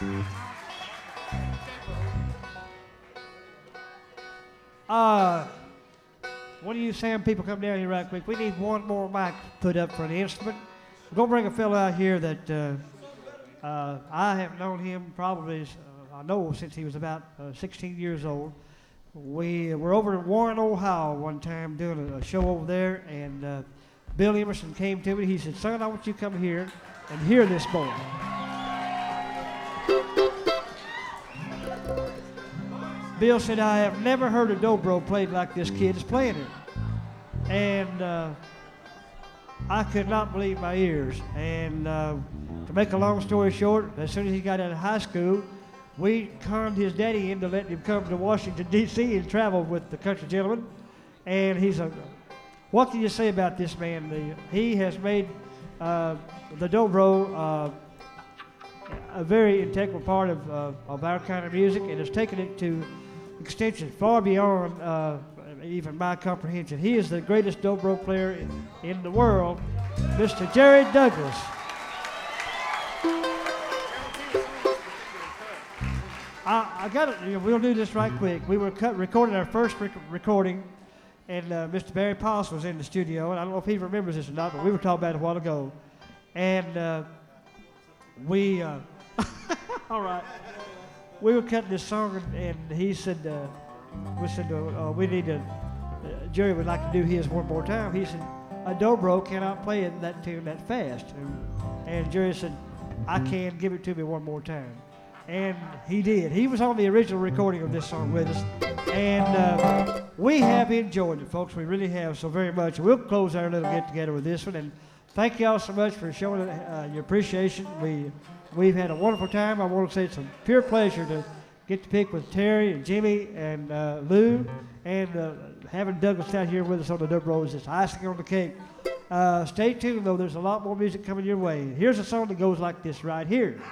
One of you Sam people come down here right quick. We need one more mic put up for the instrument. We're going to bring a fellow out here that I have known him probably, I know since he was about 16 years old. We were over in Warren, Ohio one time doing a show over there, and Bill Emerson came to me. He said, "Son, I want you to come here and hear this boy." Bill said, "I have never heard a dobro played like this kid is playing it." And I could not believe my ears. And to make a long story short, as soon as he got out of high school, we conned his daddy into letting him come to Washington, D.C. and travel with the country gentleman. And what can you say about this man? He has made the dobro a very integral part of our kind of music, and has taken it to extension far beyond even my comprehension. He is the greatest dobro player in the world, Mr. Jerry Douglas. I got it. We'll do this right quick. We were recording our first recording, and Mr. Barry Poss was in the studio, and I don't know if he remembers this or not, but we were talking about it a while ago. And all right. We were cutting this song, and he said, we need to, Jerry would like to do his one more time. He said, "A dobro cannot play that tune that fast." And Jerry said, "I can, give it to me one more time." And he did. He was on the original recording of this song with us. And we have enjoyed it, folks. We really have so very much. We'll close our little get-together with this one. And thank you all so much for showing your appreciation. We've had a wonderful time. I want to say it's a pure pleasure to get to pick with Terry and Jimmy and Lou, and having Douglas out here with us on the dobro is just icing on the cake. Stay tuned, though. There's a lot more music coming your way. Here's a song that goes like this right here.